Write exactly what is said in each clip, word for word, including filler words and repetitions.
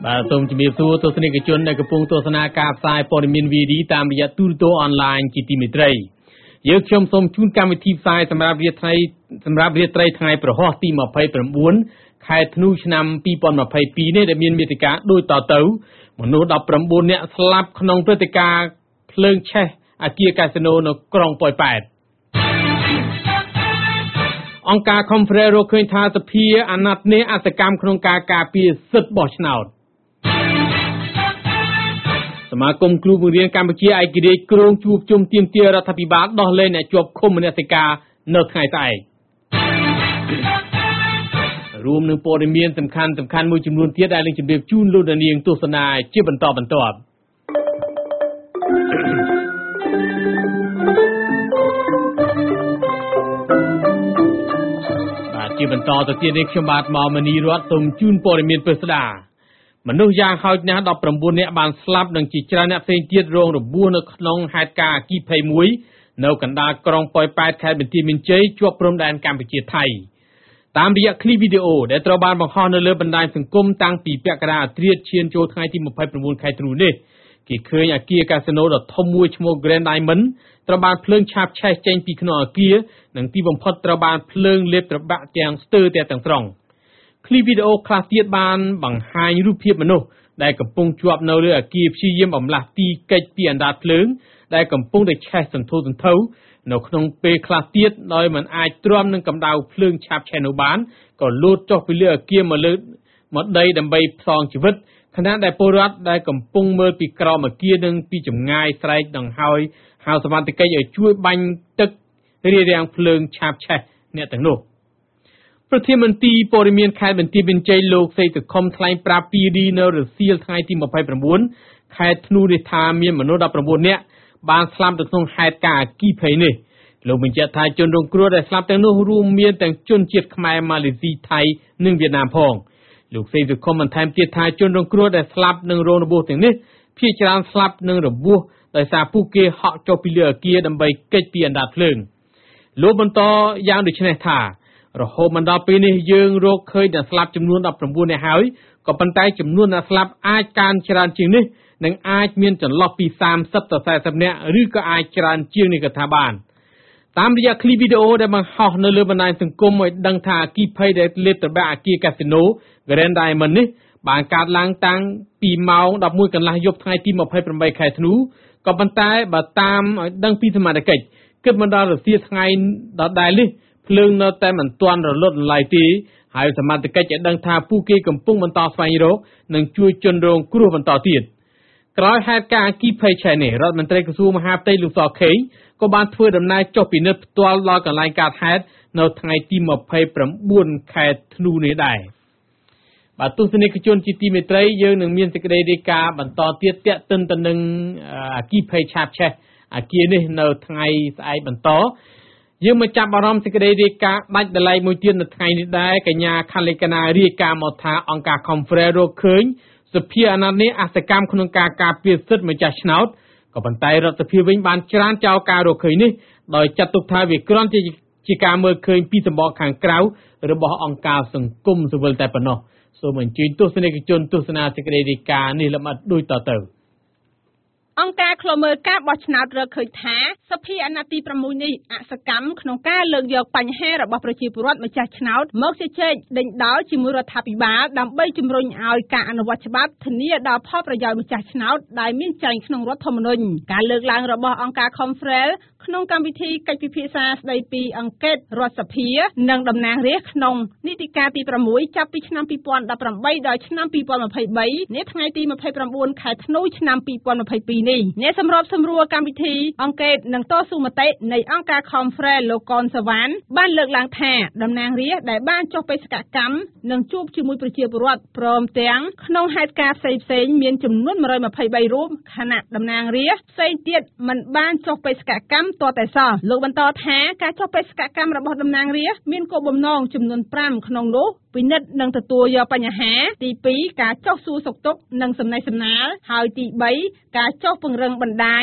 បាទសូមជំរាបសួរទស្សនិកជនដែលកំពុងទស្សនាការផ្សាយព័ត៌មាន វី ឌី តាមរយៈទូរទស្សន៍អនឡាញជាទីមេត្រីយើងខ្ញុំសូមជូនកម្មវិធីផ្សាយសម្រាប់រាត្រីសម្រាប់រាត្រីថ្ងៃប្រហ័សទីยี่สิบเก้าខែធ្នូឆ្នាំยี่สิบยี่สิบสองនេះដែលមានមេតិការដូចតទៅមនុស្សสิบเก้าនាក់ស្លាប់ក្នុងព្រឹត្តិការណ៍ភ្លើងឆេះអគារកាស៊ីណូនៅក្រុងប៉ោយប៉ែតអង្គការ Conference រកឃើញថាសភាអាណត្តិនេះអសកម្មក្នុងការការពារសិទ្ធិបោះឆ្នោតសមាគមគ្រូបង្រៀនកម្ពុជាឯករាជ្យគ្រោងជួបជុំទាមទាររដ្ឋាភិបាលដោះលែងអ្នកជាប់ឃុំមនសិការនៅថ្ងៃស្អែករួមនឹងព័ត៌មានសំខាន់សំខាន់មួយចំនួនទៀតដែលនឹងជម្រាបជូនលោកនាងទស្សនាជាបន្តបន្ទាប់បាទជាបន្តទៅទៀតនេះខ្ញុំបាទមកមនីរតសូមជូនព័ត៌មានពិស្ដាមនុស្សយ៉ាងហោចណាស់สิบเก้าនាក់បានស្លាប់និងជាច្រើនអ្នកផ្សេងទៀតរងរបួសនៅក្នុងហេតុការណ៍អគ្គីភ័យមួយនៅកណ្ដាលក្រុងប៉ោយប៉ែតខេត្តបន្ទាយមានជ័យជាប់ព្រំដែនកម្ពុជាថៃតាមរយៈคลิปវីដេអូដែលត្រូវបានបង្ហោះនៅលើបណ្ដាញសង្គមតាំងពីពាក់កណ្ដាលអាធ្រាត្រឈានចូលថ្ងៃទីยี่สิบเก้าខែធ្នូនេះគេឃើញអគារកាស៊ីណូដ៏ធំមួយឈ្មោះ Grand Diamond ត្រូវបានភ្លើងឆាបឆេះចេញពីក្នុងអគារនិងទីបំផុតត្រូវបានភ្លើងលេបត្របាក់ទាំងស្ទើរទាំងស្រុងคลิปវីដេអូខ្លះទៀតបានបង្ហាញរូបភាពមនុស្សដែលកំពុងជាប់នៅលើអគារព្យាយាមបំលាស់ទីកិច្ចពីអណ្ដាតភ្លើងដែលកំពុងតែឆេះសន្ធោសន្ធៅនៅក្នុងពេលខ្លះទៀតដោយមិនអាចទ្រាំនឹងកម្ដៅភ្លើងឆាបឆេះនោះបានក៏លោតចុះពីលើអគារមកលើមកដីដើម្បីផ្សងជីវិតខណៈដែលពលរដ្ឋដែលកំពុងមើលពីក្រោមអគារនិងពីចម្ងាយស្រែកដង្ហោយហៅសមត្ថកិច្ចឲ្យជួយបាញ់ទឹករារាំងភ្លើងឆាបឆេះអ្នកទាំងនោះប្រធានមន្ត្រីព័ត៌មានខេត្តបន្ទាយមានជ័យលោកសេកសុខុមថ្លែងប្រាប់ ពី ឌី នៅរសៀលថ្ងៃទីยี่สิบเก้าខែធ្នូនេះថាមានមនុស្សสิบเก้าនាក់បានស្លាប់នៅក្នុងហេតុការណ៍អគ្គីភ័យនេះលោកបញ្ជាក់ថាជនរងគ្រោះដែលស្លាប់ទាំងនោះរួមមានទាំងជនជាតិខ្មែរម៉ាឡេស៊ីថៃនិងវៀតណាមផងលោកសេកសុខុមបន្ថែមទៀតថាជនរងគ្រោះដែលស្លាប់និងរងរបួសទាំងនេះភាគច្រើនស្លាប់និងរបួសដោយសារពួកគេហក់ចុះពីលើអគារដើម្បីគេចពីអណ្ដាតភ្លើងលោកបន្តយ៉ាងដូចនេះថារហូតមកដល់ពេលនេះយើងរកឃើញអ្នកស្លាប់ចំនួនสิบเก้าនាក់ហើយក៏ប៉ុន្តែចំនួនអ្នកស្លាប់អាចកើនច្រើនជាងនេះនិងអាចមានចន្លោះពី三十ទៅ四十នាក់ឬក៏អាចច្រើនជាងនេះក៏ថាបានតាមរយៈคลิปវីដេអូដែលបង្ហោះនៅលើបណ្ដាញសង្គមឲ្យដឹងថាអគ្គីភ័យដែលលេបត្របាក់អគារកាស៊ីណូ Grand Diamond នេះបានកើតឡើងតាំងពីម៉ោង十一កន្លះយប់ថ្ងៃទីยี่สิบแปดខែធ្នូក៏ប៉ុន្តែបើតាមឲ្យដឹងពីសមត្ថកិច្ចគិតមកដល់រសៀលថ្ងៃដដែលនេះភ្លើងនៅតែមិនទាន់រលត់រលាយទេហើយសមត្ថកិច្ចឲ្យដឹងថាពួកគេកំពុងបន្តស្វែងរកនិងជួយជនរងគ្រោះបន្តទៀតក្រោយហេតុការណ៍អគ្គីភ័យឆេះនេះរដ្ឋមន្ត្រីក្រសួងមហាផ្ទៃលោកសខេងក៏បានធ្វើដំណើរចុះពិនិត្យផ្ទាល់ដល់កន្លែងកើតហេតុនៅថ្ងៃទីยี่สิบเก้าខែធ្នូនេះដែរបាទទស្សនិកជនជាទីមេត្រីយើងនឹងមានសេចក្តីរាយការណ៍បន្តទៀតទាក់ទិនទៅនឹងអគ្គីភ័យឆាបឆេះអគារនេះនៅថ្ងៃស្អែកបន្តយើងមកចាប់អារម្មណ៍សេចក្តីរាយការណ៍ដាច់ដライមួយទៀតនៅថ្ងៃនេះដែរកញ្ញាខលិកណារាយការណ៍មកថាអង្គការ Conference រកឃើញសភាអាណត្តិនេះអសកម្មក្នុងការការពារសិទ្ធិម្ចាស់ឆ្នោតក៏ប៉ុន្តែរដ្ឋសភាវិញបានច្រានចោលការរកឃើញនេះដោយចាត់ទុកថាវាគ្រាន់តែជាការមើលឃើញពីសម្បកខាងក្រៅរបស់អង្គការសង្គមស៊ីវិលតែប៉ុណ្ណោះសូមអញ្ជើញទស្សនិកជនទស្សនាសេចក្តីរាយការណ៍នេះលម្អិតដូចតទៅអង្គការឃ្លាំមើលការបោះឆ្នោតរកឃើញថាសភាអាណត្តិទីប្រាំមួយនេះអសកម្មក្នុងការលើកយកបញ្ហារបស់ប្រជាពលរដ្ឋម្ចាស់ឆ្នោតមកជជែកដេញដោលជាមួយរដ្ឋាភិបាលដើម្បីជំរុញឲ្យការអនុវត្តច្បាប់ធានាដល់ផលប្រយោជន៍ម្ចាស់ឆ្នោតដែលមានចែងក្នុងរដ្ឋធម្មនុញ្ញការលើកឡើងរបស់អង្គការ Conference ក្នុងកម្មវិធីកិច្ចពិភាក្សាស្ដីពីអង្កេតរដ្ឋសភានិងតំណាងរាស្ត្រក្នុងនីតិកាលទីប្រាំមួយចាប់ពីឆ្នាំยี่สิบสิบแปดដល់ឆ្នាំยี่สิบยี่สิบสามនាថ្ងៃទីยี่สิบเก้าខែធ្នូឆ្នាំยี่สิบยี่สิบสองនេះអ្នកសម្របសម្រួលកម្មវិធីអង្កេតនិងតស៊ូមតិនៃអង្គការ Conference លោកកនសវណ្ណបានលើកឡើងថាតំណាងរាស្ត្រដែលបានចុះបេសកកម្មនិងជួបជាមួយប្រជាពលរដ្ឋព្រមទាំងក្នុងហេតុការណ៍ផ្សេងៗមានចំនួនmột trăm hai mươi baរូបខណៈតំណាងរាស្ត្រផ្សេងទៀតមិនបានចុះបេសកកម្មទាល់តែសោះលោកបន្តថាការចុះបេសកកម្មរបស់តំណាងរាស្ត្រមានគោលបំណងចំនួនប្រាំក្នុងនោះពិនិត្យនិងទទួលយកបញ្ហាទីពីរការចុះសួរសុខទុក្ខនិងសំណេះសំណាលហើយទីបីការចុះពង្រឹងបណ្ដាញ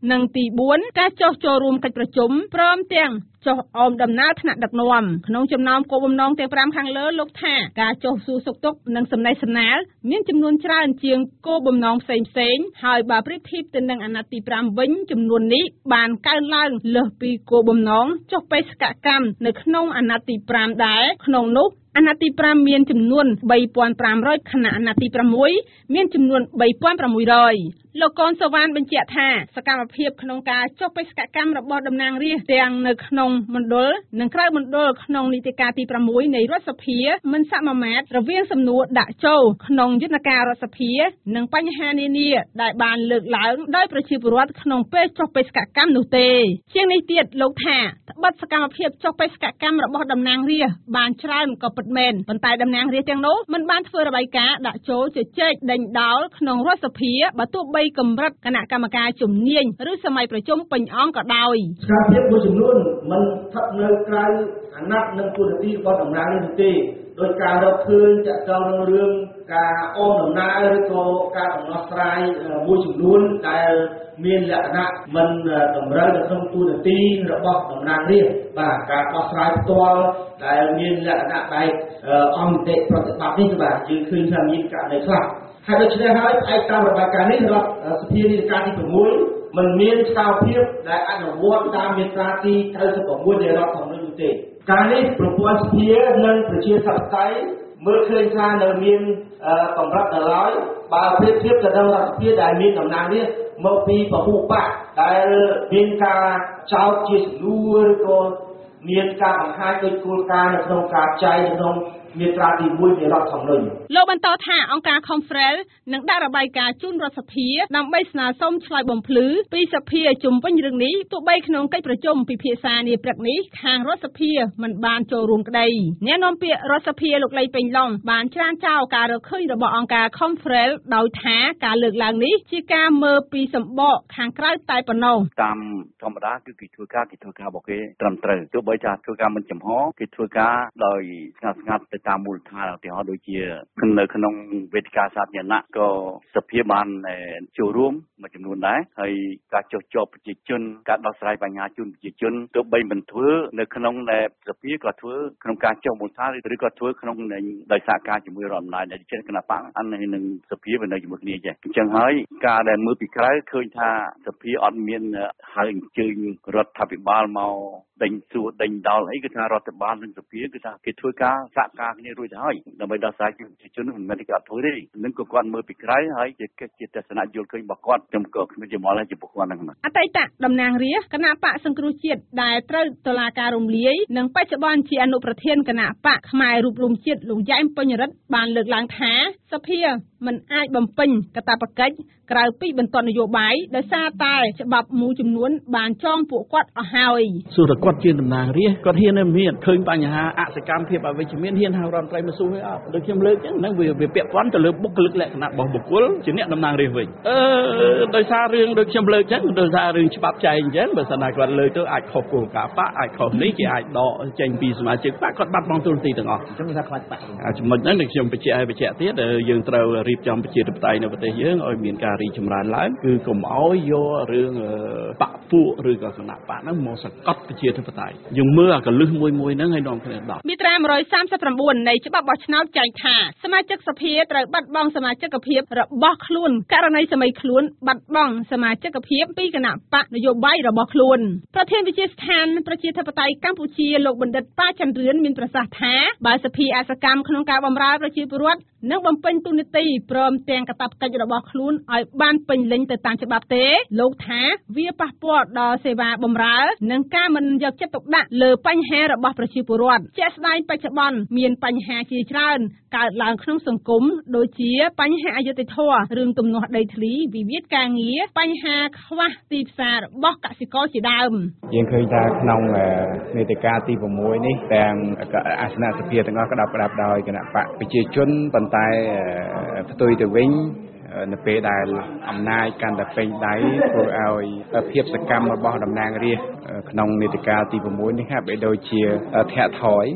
និងទីបួនការចុះចូលរួមកិច្ចប្រជុំព្រមទាំងចុះអមដំណើរថ្នាក់ដឹកនាំក្នុងចំណោមគោលបំណងទាំងប្រាំខាងលើលោកថាការចុះសួរសុខទុក្ខនិងសំណេះសំណាលមានចំនួនច្រើនជាងគោលបំណងផ្សេងផ្សេងហើយបើប្រៀបធៀបទៅនឹងអាណត្តិទីប្រាំវិញចំនួននេះបានកើនឡើងលើសពីគោលបំណងចុះបេសកកម្មនៅក្នុងអាណត្តិទីប្រាំដែរក្នុងនោះអាណត្តិទីប្រាំមានចំនួនបីពាន់ប្រាំរយខណៈអាណត្តិទីប្រាំមួយមានចំនួនបីពាន់ប្រាំមួយរយលោកកនសវណ្ណបញ្ជាក់ថាសកម្មភាពក្នុងការចុះបេសកកម្មរបស់តំណាងរាស្ត្រទាំងនៅក្នុងមណ្ឌលនិងក្រៅមណ្ឌលក្នុងនីតិកាលទីប្រាំមួយនៃរដ្ឋសភាមិនសមាមាត្ររវាងសំណួរដាក់ចូលក្នុងយន្តការរដ្ឋសភានិងបញ្ហានានាដែលបានលើកឡើងដោយប្រជាពលរដ្ឋក្នុងពេលចុះបេសកកម្មនោះទេជាងនេះទៀតលោកថាត្បិតសកម្មភាពចុះបេសកកម្មរបស់តំណាងរាស្ត្របានច្រើនក៏ពិតមែនប៉ុន្តែតំណាងរាស្ត្រទាំងនោះមិនបានធ្វើរបាយការណ៍ដាក់ចូលជជែកដេញដោលក្នុងរដ្ឋសភាបើទោះបីកម្រិតគណៈកម្មការជំនាញឬសម័យប្រជុំពេញអង្គក៏ដោយសកម្មភាពមួយចំនួនមិនស្ថិតនៅក្រៅអាណត្តិនិងទូនាទីរបស់តំណាងរាស្ត្រទេដោយការរកឃើញចាក់ចោលនៅរឿងការអមដំណើរឬក៏ការដំណោះស្រាយមួយចំនួនដែលមានលក្ខណៈមិនតម្រូវនៅក្នុងទូនាទីរបស់តំណាងរាស្ត្របាទការដោះស្រាយផ្ទាល់ដែលមានលក្ខណៈបែបអង្គតិប្រតិបត្តិនេះបាទយើងឃើញថាមានករណីខ្លះហើយដូច្នេះហើយផ្អែកតាមរបាយការណ៍នេះរដ្ឋសភានីតិកាលទីប្រាំមួយមិនមានស្ថានភាពដែលអនុវត្តតាមមាត្រាទីកៅសិប៦នៃរដ្ឋធម្មនុញ្ញទេការនេះប្រព័ន្ធសភានិងប្រជាធិបតេយ្យមើលឃើញថានៅមានកម្រិតដល់ហើយបើប្រៀបធៀបទៅនឹងរដ្ឋសភាដែលមានតំណាងរាស្ត្រមកពីពហុបកដែលមានការចោទជាសំណួរឬក៏មានការបង្ហាញដោយគោលការណ៍នៅក្នុងការចែកក្នុងមាត្រាទីមួយនៃរដ្ឋធម្មនុញ្ញលោកបន្តថាអង្គការ Confrel នឹងដាក់របាយការណ៍ជូនរដ្ឋសភាដើម្បីស្នើសុំឆ្លើយបំភ្លឺពីសភាជុំវិញរឿងនេះទោះបីក្នុងកិច្ចប្រជុំពិភាក្សានាព្រឹកនេះខាងរដ្ឋសភាមិនបានចូលរួមក្តីអ្នកនាំពាក្យរដ្ឋសភាលោកលីពេញឡុងបានច្រានចោលការរកឃើញរបស់អង្គការ Confrel ដោយថាការលើកឡើងនេះជាការមើលពីសម្បកខាងក្រៅតែប៉ុណ្ណោះតាមធម្មតាគឺគេធ្វើការគេធ្វើការរបស់គេត្រឹមត្រូវទោះបីថាធ្វើការមិនចំហគេធ្វើការដោយស្ងាត់ស្ងាត់ទៅតាមមូលដ្ឋានឧទាហរណ៍ដូចជានៅក្នុងវេទិកាសាធារណៈក៏សភាបានចូលរួមមួយចំនួនដែរហើយការចុះជាប់ប្រជាជនការដោះស្រាយបញ្ហាជូនប្រជាជនទោះបីមិនធ្វើនៅក្នុងសភាក៏ធ្វើក្នុងការចុះមូលដ្ឋានឬក៏ធ្វើក្នុងដោយសារការជាមួយរដ្ឋអំណាចដែលជាគណៈបកអាននឹងសភាវានៅជាមួយគ្នាចេះអញ្ចឹងហើយការដែលមើលពីក្រៅឃើញថាសភាអត់មានហើយអញ្ជើញរដ្ឋាភិបាលមកដេញសួរដេញដោលអីគឺថារដ្ឋបាលនិងសភាគឺថាគេធ្វើការសហការគ្នារួចទៅហើយដើម្បីដោះស្រាយប្រជាជនមិនមែនគេអត់ធ្វើទេនឹងក៏គាត់មើលពីក្រៅហើយជាជាទស្សនៈយល់ឃើញរបស់គាត់ខ្ញុំក៏គ្មានជាមល់ចំពោះគាត់ហ្នឹងអតីតតំណាងរាស្ត្រគណៈបកសង្គ្រោះជាតិដែលត្រូវតុលាការរំលាយនិងបច្ចុប្បន្នជាអនុប្រធានគណៈបកផ្នែករូបរួមជាតិលោកយ៉ែមពេញរិទ្ធបានលើកឡើងថាសភាមិនអាចបំពេញកាតព្វកិច្ចក្រៅពីបន្ទាត់នយោបាយដោយសារតែច្បាប់មួយចំនួនបានចងពួកគាត់អស់ហើយសួរតែគាត់ជាតំណាងរាស្ត្រគាត់ហ៊ាននៅមានឃើញបញ្ហាអសកម្មភាពអវិជ្ជមានហ៊ានហៅរដ្ឋមន្ត្រីមកសួរឲ្យអត់ដូចខ្ញុំលើកចឹងហ្នឹងវាវាពាក់ព័ន្ធទៅលើបុគ្គលិកលក្ខណៈរបស់បុគ្គលជាអ្នកតំណាងរាស្ត្រវិញអឺដោយសាររឿងដូចខ្ញុំលើកចឹងដោយសាររឿងច្បាប់ចែងចឹងបើសិនណាគាត់លើកទៅអាចខុសគោលការណ៍បកអាចខុសនេះគេអាចដកចេញពីសមាជិកបកគាត់បាត់បង់ទូនាទីទាំងអស់អញ្ចឹងថាខ្លាចបកចំណុចហ្នឹងខ្ញុំបញ្ជាក់ឲ្យបញ្ជាក់ទៀតយើងត្រូវរៀបចំប្រជាធិបតេយ្យនៅប្រទេសយើងឲ្យមានការរីកចម្រើនឡើងគឺកុំឲ្យយករឿងបកពួកឬក៏គណៈបកហ្នឹងមកសង្កត់ប្រជាធិបតេយ្យយើងមើលអាកលឹះមួយមួយហ្នឹងឲ្យនាំគ្នាដោះមាត្រាមួយរយសាមសិប៩នៃច្បាប់បោះឆ្នោតចែងថាសមាជិកសភាត្រូវបាត់បង់សមាជិកភាពរបស់ខ្លួនករណីសម័យខ្លួនបាត់បង់សមាជិកភាពពីគណៈបកនយោបាយរបស់ខ្លួនប្រធានវិទ្យាស្ថានប្រជាធិបតេយ្យកម្ពុជាលោកបណ្ឌិតប៉ាចន្ទរឿនមានប្រសាសន៍ថាបើសភាអសកម្មក្នុងការបម្រើប្រជាពលរដ្ឋនិងបំពេញទូនាទីព្រមទាំងកាតព្វកិច្ចរបស់ខ្លួនឲ្យបានពេញលេញទៅតាមច្បាប់ទេលោកថាវាប៉ះពាល់ដល់សេវាបម្រើនិងការមិនយកចិត្តទុកដាក់លើបញ្ហារបស់ប្រជាពលរដ្ឋជាក់ស្ដែងបច្ចុប្បន្នមានបញ្ហាជាច្រើនកើតឡើងក្នុងសង្គមដូចជាបញ្ហាអយុត្តិធម៌រឿងទំនាស់ដីធ្លីវិវាទការងារបញ្ហាខ្វះទីផ្សាររបស់កសិករជាដើមយើងឃើញថាក្នុងនីតិកាលទីប្រាំមួយនេះទាំងអាសនៈសភាទាំងអស់ក្តាប់ក្តាប់ដោយគណៈបកប្រជាជនប៉ុន្តែផ្ទុយទៅវិញនៅពេលដែលអំណាចកាន់តែពេញដៃធ្វើឲ្យភាពសកម្មរបស់តំណាងរាស្ត្រក្នុងនីតិកាលទីប្រាំមួយនេះហាក់បីដូចជាធាក់ថយ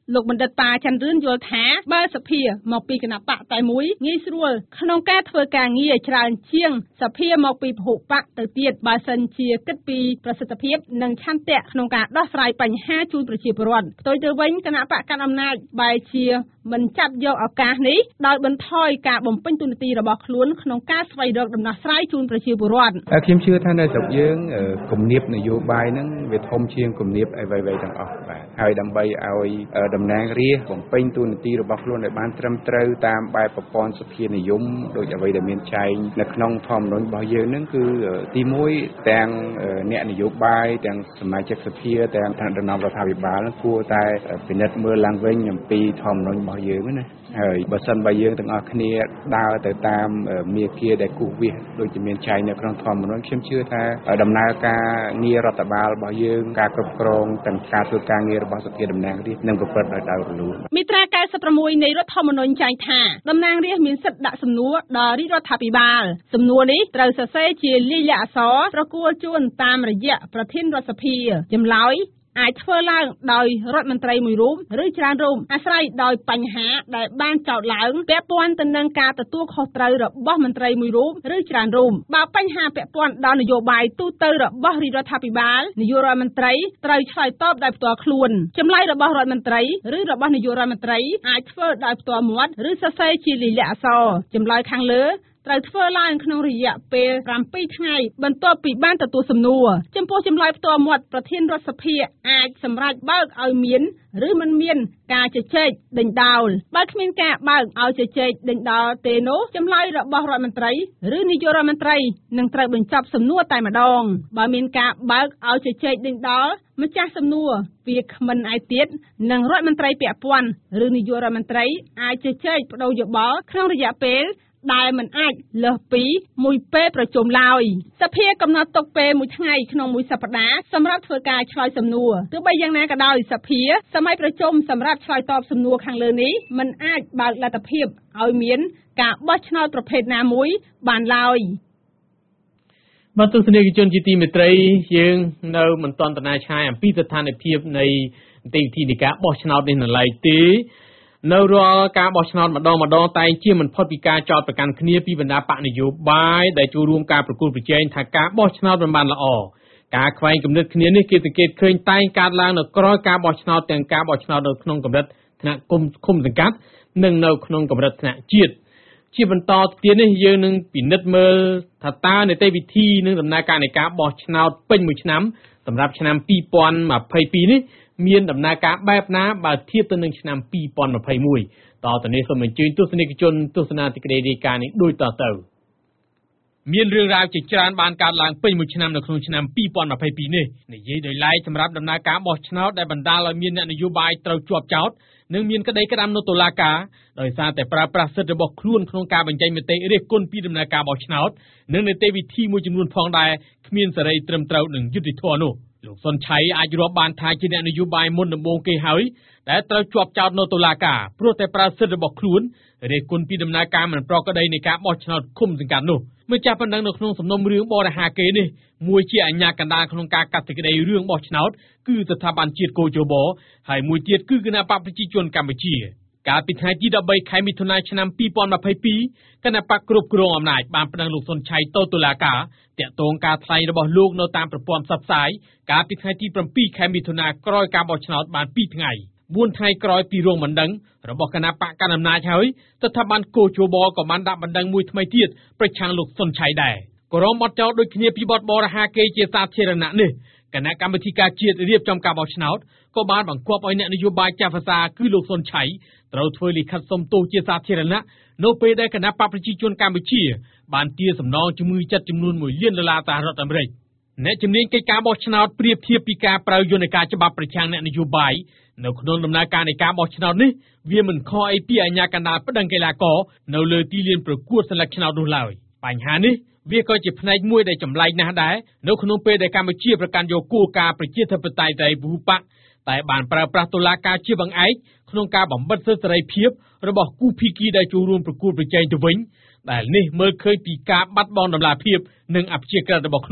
លោកបណ្ឌិតប៉ាច័ន្ទរឿនយល់ថាបើសភាមកពីគណៈបកតែមួយងាយស្រួលក្នុងការធ្វើការងារច្រើនជាងសភាមកពីពហុបកទៅទៀតបើសិនជាគិតពីប្រសិទ្ធភាពនិងឆន្ទៈក្នុងការដោះស្រាយបញ្ហាជូនប្រជាពលរដ្ឋផ្ទុយទៅវិញគណៈបកកណ្ដាលអំណាចបែរជាមិនចាប់យកឱកាសនេះដោយបន្ថយការបំពេញតួនាទីរបស់ខ្លួនក្នុងការស្វែងរកដំណោះស្រាយជូនប្រជាពលរដ្ឋខ្ញុំជឿថានៅស្រុកយើងគំនាបនយោបាយហ្នឹងវាធំជាងគំនាបអ្វីៗទាំងអស់បាទហើយដើម្បីឲ្យតំណាងរាស្ត្របំពេញតួនាទីរបស់ខ្លួនឲ្យបានត្រឹមត្រូវតាមបែបប្រព័ន្ធសភានិយមដោយអ្វីដែលមានចែងនៅក្នុងធម្មនុញ្ញរបស់យើងហ្នឹងគឺទីមួយទាំងអ្នកនយោបាយទាំងសមាជិកសភាទាំងថ្នាក់ដឹកនាំរដ្ឋាភិបាលគួរតែពិនិត្យមើលឡើងវិញអំពីធម្មនុញ្ញរបស់យើងណាហើយបើសិនបើយើងទាំងអស់គ្នាដើរទៅតាមមាគ៌ាដែលគូសវាសដូចជាមានចែងនៅក្នុងធម្មនុញ្ញខ្ញុំជឿថាដំណើរការងាររដ្ឋបាលរបស់យើងការគ្រប់គ្រងទាំងការធ្វើការងាររបស់សភាតំណាងរាស្ត្រនឹងប្រព្រឹត្តដោយដោយរលូនមាត្រាកៅសិបប្រាំមួយនៃរដ្ឋធម្មនុញ្ញចែងថាតំណាងរាស្ត្រមានសិទ្ធិដាក់សំណួរដល់រាជរដ្ឋាភិបាលសំណួរនេះត្រូវសរសេរជាលាយលក្ខណ៍អក្សរប្រគល់ជូនតាមរយៈប្រធានរដ្ឋសភាចម្លើយអាចធ្វើឡើងដោយរដ្ឋមន្ត្រីមួយរូបឬច្រើនរូបអាស្រ័យដោយបញ្ហាដែលបានចោទឡើងពាក់ព័ន្ធទៅនឹងការទទួលខុសត្រូវរបស់មន្ត្រីមួយរូបឬច្រើនរូបបើបញ្ហាពាក់ព័ន្ធដល់នយោបាយទូទៅរបស់រាជរដ្ឋាភិបាលនាយករដ្ឋមន្ត្រីត្រូវឆ្លើយតបដោយផ្ទាល់ខ្លួនចម្លើយរបស់រដ្ឋមន្ត្រីឬរបស់នាយករដ្ឋមន្ត្រីអាចធ្វើដោយផ្ទាល់មាត់ឬសរសេរជាលាយលក្ខណ៍អក្សរចម្លើយខាងលើត្រូវធ្វើឡើងក្នុងរយៈពេលប្រាំពីរថ្ងៃបន្ទាប់ពីបានទទួលសំណួរចំពោះចម្លើយផ្ទាល់មាត់ប្រធានរដ្ឋសភាអាចសម្រេចបើកឲ្យមានឬមិនមានការជជែកដេញដោលបើគ្មានការបើកឲ្យជជែកដេញដោលទេនោះចម្លើយរបស់រដ្ឋមន្ត្រីឬនាយករដ្ឋមន្ត្រីនឹងត្រូវបញ្ចប់សំណួរតែម្ដងបើមានការបើកឲ្យជជែកដេញដោលម្ចាស់សំណួរវាគ្មិនឯទៀតនិងរដ្ឋមន្ត្រីពាក់ព័ន្ធឬនាយករដ្ឋមន្ត្រីអាចជជែកបដូរយោបល់ក្នុងរយៈពេលដែលមិនអាចលើសពីមួយពេលប្រជុំឡើយសភាកំណត់ទុកពេលមួយថ្ងៃក្នុងមួយសប្តាហ៍សម្រាប់ធ្វើការឆ្លើយសំណួរទោះបីយ៉ាងណាក៏ដោយសភាសម័យប្រជុំសម្រាប់ឆ្លើយតបសំណួរខាងលើនេះមិនអាចបើកលទ្ធភាពឲ្យមានការបោះឆ្នោតប្រភេទណាមួយបានឡើយបាទទស្សនិកជនជាទីមេត្រីយើងនៅមិនទាន់តណាឆ្ងាយអំពីស្ថានភាពនៃនីតិវិធីនៃការបោះឆ្នោតនេះនៅឡើយទេនៅរាល់ការបោះឆ្នោតម្ដងម្ដងតែងជាមិនផុតពីការចោទប្រកាន់គ្នាពីបណ្ដាបកនយោបាយដែលចូលរួមការប្រគល់ប្រជែងថាការបោះឆ្នោតមិនបានល្អការខ្វែងគំនិតគ្នានេះគេសង្កេតឃើញតែងកើតឡើងនៅក្រោយការបោះឆ្នោតទាំងការបោះឆ្នោតនៅក្នុងកម្រិតថ្នាក់គុំឃុំសង្កាត់និងនៅក្នុងកម្រិតថ្នាក់ជាតិជាបន្តទៅទៀតនេះយើងនឹងពិនិត្យមើលថាតើនីតិវិធីនិងដំណើរការនៃការបោះឆ្នោតពេញមួយឆ្នាំសម្រាប់ឆ្នាំពីរពាន់ម្ភៃពីរនេះមានដំណើរការបែបណាបើធៀបទៅនឹងឆ្នាំពីរពាន់ម្ភៃមួយតទៅនេះសូមអញ្ជើញទស្សនិកជនទស្សនាទីក្តីរាយការណ៍នេះដូចតទៅមានរឿងរ៉ាវជាច្រើនបានកើតឡើងពេញមួយឆ្នាំនៅក្នុងឆ្នាំពីរពាន់ម្ភៃពីរនេះនិយាយដោយឡែកសម្រាប់ដំណើរការបោះឆ្នោតដែលបណ្ដាលឲ្យមានអ្នកនយោបាយត្រូវជាប់ចោទនិងមានក្តីក្តាំនៅតុលាការដោយសារតែប្រើប្រាស់សិទ្ធិរបស់ខ្លួនក្នុងការបញ្ចេញមតិរិះគន់ពីដំណើរការបោះឆ្នោតនិងនីតិវិធីមួយចំនួនផងដែរគ្មានសេរីត្រឹមត្រូវនិងយុត្តិធម៌នោះលោកសុនឆៃអាចរាប់បានថាជាអ្នកនយោបាយមុនដំបូងគេហើយដែលត្រូវជាប់ចោទនៅតុលាការព្រោះតែប្រើសិទ្ធិរបស់ខ្លួនរិះគន់ពីដំណើរការមិនប្រក្រតីនៃការបោះឆ្នោតឃុំសង្កាត់នោះម្ចាស់បណ្ដឹងនៅក្នុងសំណុំរឿងបរិហាកេនេះមួយជាអាជ្ញាកណ្ដាលក្នុងការកាត់សេចក្តីរឿងបោះឆ្នោតគឺស្ថាប័នជាតិកោជបហើយមួយទៀតគឺគណៈបកប្រជាជនកម្ពុជាកាលពីថ្ងៃទីដប់បីខែមិថុនាឆ្នាំពីរពាន់ម្ភៃពីរគណៈបកគ្រប់គ្រងអំណាចបានប្តឹងលោកសុនឆៃទៅតុលាការតាក់ទងការថ្លែងរបស់លោកនៅតាមប្រព័ន្ធផ្សព្វផ្សាយកាលពីថ្ងៃទីប្រាំពីរខែមិថុនាក្រោយការបោះឆ្នោតបានពីរថ្ងៃបួនថ្ងៃក្រោយពីរងបណ្ដឹងរបស់គណៈបកកណ្ដាលអំណាចហើយស្ថាប័នកោជបក៏បានដាក់បណ្ដឹងមួយថ្មីទៀតប្រឆាំងលោកសុនឆៃដែរក៏រងបទចោទដូចគ្នាពីបទបរិហាកេជាសាធារណៈនេះគណៈកម្មាធិការជាតិរៀបចំការបោះឆ្នោតក៏បានបង្គាប់ឲ្យអ្នកនយោបាយចាស់ភាសាគឺលោកសុនឆៃត្រូវធ្វើលិខិតសុំទោសជាសាធារណៈនៅពេលដែលគណៈបកប្រជាជនកម្ពុជាបានទារសំណងជំងឺចិត្តចំនួនមួយលានដុល្លារសហរដ្ឋអាមេរិកអ្នកជំនាញកិច្ចការបោះឆ្នោតប្រៀបធៀបពីការប្រើយន្តការច្បាប់ប្រឆាំងអ្នកនយោបាយនៅក្នុងដំណើរការនៃការបោះឆ្នោតនេះវាមិនខុសអីពីអាជ្ញាកណ្ដាលប្តឹងកីឡាករនៅលើទីលានប្រកួតសន្លឹកឆ្នោតនោះឡើយបញ្ហានេះវាក៏ជាផ្នែកមួយដែលចម្លែកណាស់ដែរនៅក្នុងពេលដែលកម្ពុជាប្រកាន់យកគោលការណ៍ប្រជាធិបតេយ្យនៃពហុបកតែបានប្រើប្រាស់តុលាការជាបង្អែកក្នុងការបំបិទសិទ្ធិសេរីភាពរបស់គូភាគីដែលចូលរួមប្រកួតប្រជែងទៅវិញដែលនេះមើលឃើញពីការបាត់បង់តម្លាភាពនិងអព្យាក្រឹតរបស់ខ្លួន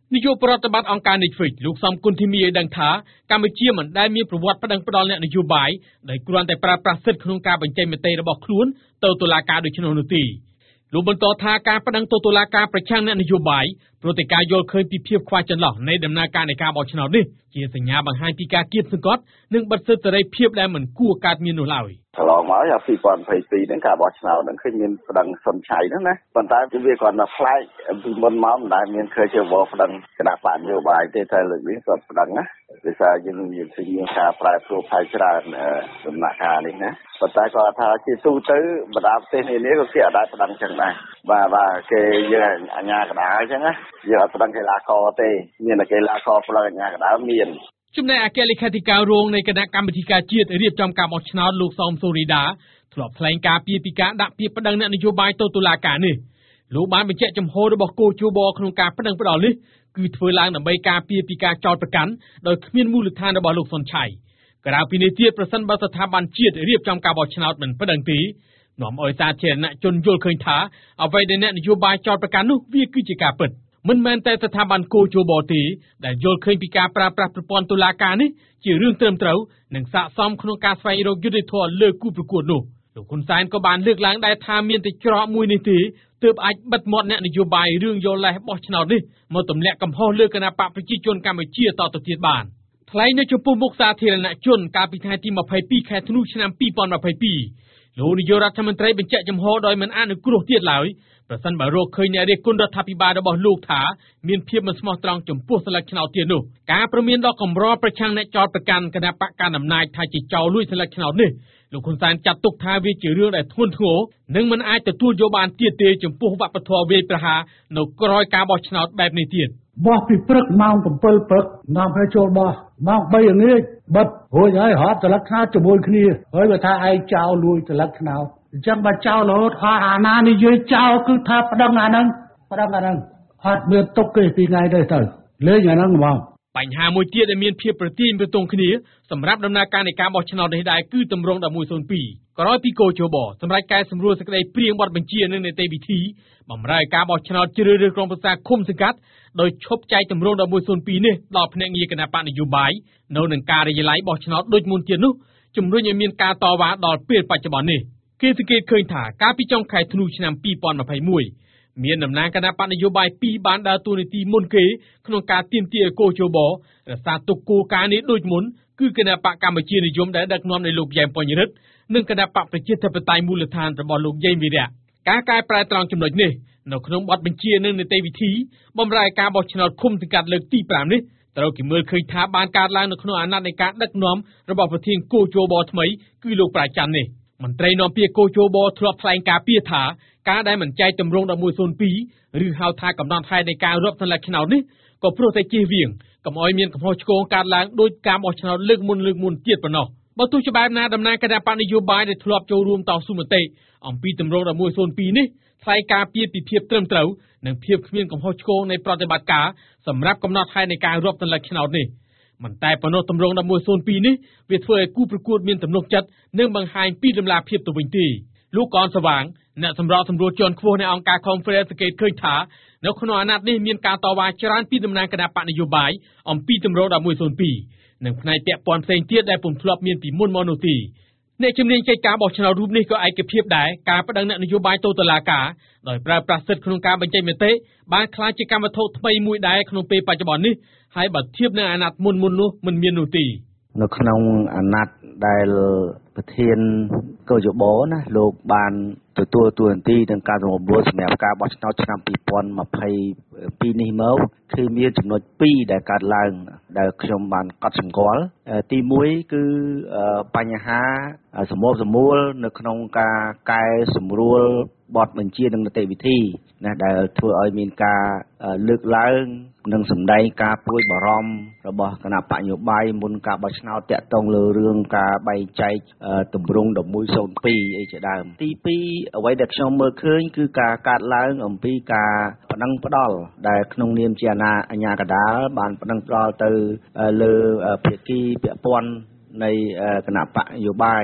នាយកប្រតិបត្តិអង្គការ Netflix លោកសំគុណធីមីឲ្យដឹងថាកម្ពុជាមិនដែលមានប្រវត្តិប្តឹងផ្តល់អ្នកនយោបាយដែលគ្រាន់តែប្រើប្រាស់សិទ្ធិក្នុងការបញ្ចេញមតិរបស់ខ្លួនទៅតុលាការដូច្នោះនោះទេលោកបន្តថាការប្តឹងទៅតុលាការប្រឆាំងអ្នកនយោបាយព្រោះតែការយល់ឃើញពីភាពខ្វះចន្លោះនៃដំណើរការនៃការបោះឆ្នោតនេះជាសញ្ញាបង្ហាញពីការគៀបសង្កត់និងបិទសិទ្ធិសេរីភាពដែលមិនគួរកើតមាននោះឡើយកន្លងមកអាពីរពាន់ยี่สิบสองហ្នឹងការបោះឆ្នោតហ្នឹងឃើញមានប្តឹងសុនឆៃហ្នឹងណាប៉ុន្តែវាគ្រាន់តែផ្លែកពីមុនមកមិនដែលមានឃើញជាវល់ប្តឹងគណៈបកនយោបាយទេតែលើកនេះគាត់ប្តឹងណាដោយសារយើងមានสิ่ងមានការប្រែប្រួលផ្នែកច្រើនដំណាក់កាលនេះណាប៉ុន្តែគាត់ថាជាទូទៅបណ្ដាប្រទេសនានាក៏គេអត់ដែលប្តឹងចឹងដែរបាទបាទគេយើងអាជ្ញាកណ្ដាលចឹងណាយើងអត់ប្តឹងកីឡាករទេមានតែកីឡាករប្តឹងអាជ្ញាកណ្ដាលមានចំណែកអគ្គលេខាធិការរងនៃគណៈកម្មាធិការជាតិរៀបចំការបោះឆ្នោតលោកសោមសូរីដាធ្លាប់ថ្លែងការពីពីការដាក់ពាក្យប្តឹងអ្នកនយោបាយទៅតុលាការនេះលោកបានបញ្ជាក់ចំហរបស់គូជបក្នុងការប្តឹងផ្តល់នេះគឺធ្វើឡើងដើម្បីការពារពីការចោទប្រកាន់ដោយគ្មានមូលដ្ឋានរបស់លោកសុនឆៃក្រៅពីនេះទៀតប្រសិនបើស្ថាប័នជាតិរៀបចំការបោះឆ្នោតមិនប្តឹងទេនាំឲ្យសាធារណជនយល់ឃើញថាអ្វីដែលអ្នកនយោបាយចោទប្រកាន់នោះវាគឺជាការពិតមិនមែនតែស្ថាប័នគោជបទេដែលយល់ឃើញពីការប្រើប្រាស់ប្រព័ន្ធតុលាការនេះជារឿងត្រឹមត្រូវនិងស័ក្តិសមក្នុងការស្វែងរកយុត្តិធម៌លើគូប្រកួតនោះលោកហ៊ុនសែនក៏បានលើកឡើងដែរថាមានតែច្រកមួយនេះទេទើបអាចបិទមាត់អ្នកនយោបាយរឿងយកលេសបោះឆ្នោតនេះមកទម្លាក់កំហុសលើគណៈបកប្រជាជនកម្ពុជាតទៅទៀតបានថ្លែងនៅចំពោះមុខសាធារណជនកាលពីថ្ងៃទីยี่สิบสองខែធ្នូឆ្នាំยี่สิบยี่สิบสองលោកនាយករដ្ឋមន្ត្រីបញ្ជាក់ចំហដោយមិនអនុគ្រោះទៀតឡើយប្រសិនបើរកឃើញអ្នករិះគន់រដ្ឋាភិបាលរបស់លោកថាមានភាពមិនស្មោះត្រង់ចំពោះស្លឹកឆ្នោតទៀតនោះការប្រមានដ៏កម្រប្រឆាំងអ្នកចោទប្រកាន់គណៈបកកណ្ដាលអំណាចថាជាចោរលួចស្លឹកឆ្នោតនេះលោកហ៊ុនសែនចាត់ទុកថាវាជារឿងដែលធ្ងន់ធ្ងរនិងមិនអាចទទួលយកបានទៀតទេចំពោះវប្បធម៌វាយប្រហារនៅក្រោយការបោះឆ្នោតបែបនេះទៀតបោះពីព្រឹកម៉ោងsevenព្រឹកនាំឲ្យចូលបោះម៉ោងthreeល្ងាចបិទរួចហើយរត់ស្លឹកឆ្នោតជាមួយគ្នាហើយបើថាឯងចោលលួចស្លឹកឆ្នោតអញ្ចឹងបើចោលរហូតអស់អាណានិយាយចោលគឺថាប្តឹងអាហ្នឹងប្តឹងអាហ្នឹងអត់មានទុកទេពីថ្ងៃនេះទៅលេងអាហ្នឹងហ្មងបញ្ហាមួយទៀតដែលមានភាពប្រទីងប្រទង់គ្នាសម្រាប់ដំណើរការនៃការបោះឆ្នោតនេះដែរគឺទម្រង់eleven oh twoក្រោយពីគោជបសម្រាប់កែសម្រួលសេចក្តីព្រៀងបទបញ្ជានិងនីតិវិធីបម្រើឲ្យការបោះឆ្នោតជ្រើសរើសក្រុមប្រឹក្សាឃុំសង្កាត់ដោយឈប់ចែកទម្រង់eleven oh twoនេះដល់ភ្នាក់ងារគណៈបកនយោបាយនៅនឹងការិយាល័យបោះឆ្នោតដូចមុនទៀតនោះជំរុញឲ្យមានការតវ៉ាដល់ពេលបច្ចុប្បន្ននេះគេសង្កេតឃើញថាកាលពីចុងខែធ្នូឆ្នាំtwenty twenty-oneមានតំណាងគណៈបកនយោបាយពីរបានដើរតួនាទីមុនគេក្នុងការទាមទារឲ្យគោជបរក្សាទុកគោលការណ៍នេះដូចមុនគឺគណៈបកកម្ពុជានិយមដែលដឹកនាំដោយលោកយ៉ែម ពញ្ញរិទ្ធនិងគណៈបកប្រជាធិបតេយ្យមូលដ្ឋានរបស់លោកយេងវីរៈការកែប្រែត្រង់ចំណុចនេះនៅក្នុងបទបញ្ជានិងនីតិវិធីបម្រើឲ្យការបោះឆ្នោតឃុំសង្កាត់លើកទីfiveនេះត្រូវគេមើលឃើញថាបានកើតឡើងនៅក្នុងអាណត្តិនៃការដឹកនាំរបស់ប្រធានគោជបរថ្មីគឺលោកប្រាច័ន្ទនេះមន្ត្រីនាំពាក្យគោជបធ្លាប់ថ្លែងការពីថាការដែលមិនចែកទម្រង់eleven oh twoឬហៅថាកំណត់ហេតុនៃការរាប់សន្លឹកឆ្នោតនេះក៏ព្រោះតែជៀសវាងកុំឲ្យមានកំហុសឆ្គងកើតឡើងដោយការបោះឆ្នោតលើកមុនលើកមុនទៀតប៉ុណ្ណោះបើទោះជាបែបណាតំណាងគណៈបកនយោបាយដែលធ្លាប់ចូលរួមតស៊ូមតិអំពីទម្រង់eleven oh twoនេះថ្លែងការពីពីភាពត្រឹមត្រូវនិងភាពគ្មានកំហុសឆ្គងនៃប្រតិបត្តិការសម្រាប់កំណត់ហេតុនៃការរាប់សន្លឹកឆ្នោតនេះមិនតែប៉ុណ្ណោះទម្រង់eleven oh twoនេះវាធ្វើឲ្យគូប្រកួតមានទំនុកចិត្តនិងបង្ហាញពីដំណាភាពទៅវិញទេលោកកនសវាងអ្នកសម្របសម្រួលជាន់ខ្ពស់នៃអង្គការ Conference សង្កេតឃើញថានៅក្នុងអាណត្តិនេះមានការតវ៉ាច្រើនពីតំណាងគណៈបកនយោបាយអំពីទម្រង់eleven oh twoនិងផ្នែកពាក់ព័ន្ធផ្សេងទៀតដែលពុំធ្លាប់មានពីមុនមកនោះទេអ្នកជំនាញកិច្ចការបោះឆ្នោតរូបនេះក៏ឯកភាពដែរការប្តឹងអ្នកនយោបាយទៅតុលាការដោយប្រើប្រាស់សិទ្ធិក្នុងការបញ្ចេញមតិបានក្លាយជាកម្មវត្ថុថ្មីមួយដែរក្នុងពេលបច្ចុប្បន្ននេះហើយបើធៀបនឹងអាណត្តិមុនមុននោះមិនមាននោះទេនៅក្នុងអាណត្តិដែលប្រធានគោជបណាលោកបានទទួលតួនាទីក្នុងការសម្រួលសម្រាប់ការបោះឆ្នោតឆ្នាំtwenty twenty-twoនេះមកគឺមានចំណុចពីរដែលកើតឡើងដែលខ្ញុំបានកត់សម្គាល់ទីoneគឺបញ្ហាសម្របសម្រួលនៅក្នុងការកែសម្រួលបទបញ្ជានិងនីតិវិធីណាដែលធ្វើឲ្យមានការលើកឡើងនិងសម្ដែងការព្រួយបារម្ភរបស់គណៈបកនយោបាយមុនការបោះឆ្នោតតាក់ទងលើរឿងការបែងចែកទម្រង់eleven oh twoអីជាដើមទីtwoអ្វីដែលខ្ញុំមើលឃើញគឺការកាត់ឡើងអំពីការប្តឹងផ្តល់ដែលក្នុងនាមជាអាជ្ញាកណ្ដាលបានប្តឹងផ្តល់ទៅលើភាគីពាក់ព័ន្ធនៃគណៈបកនយោបាយ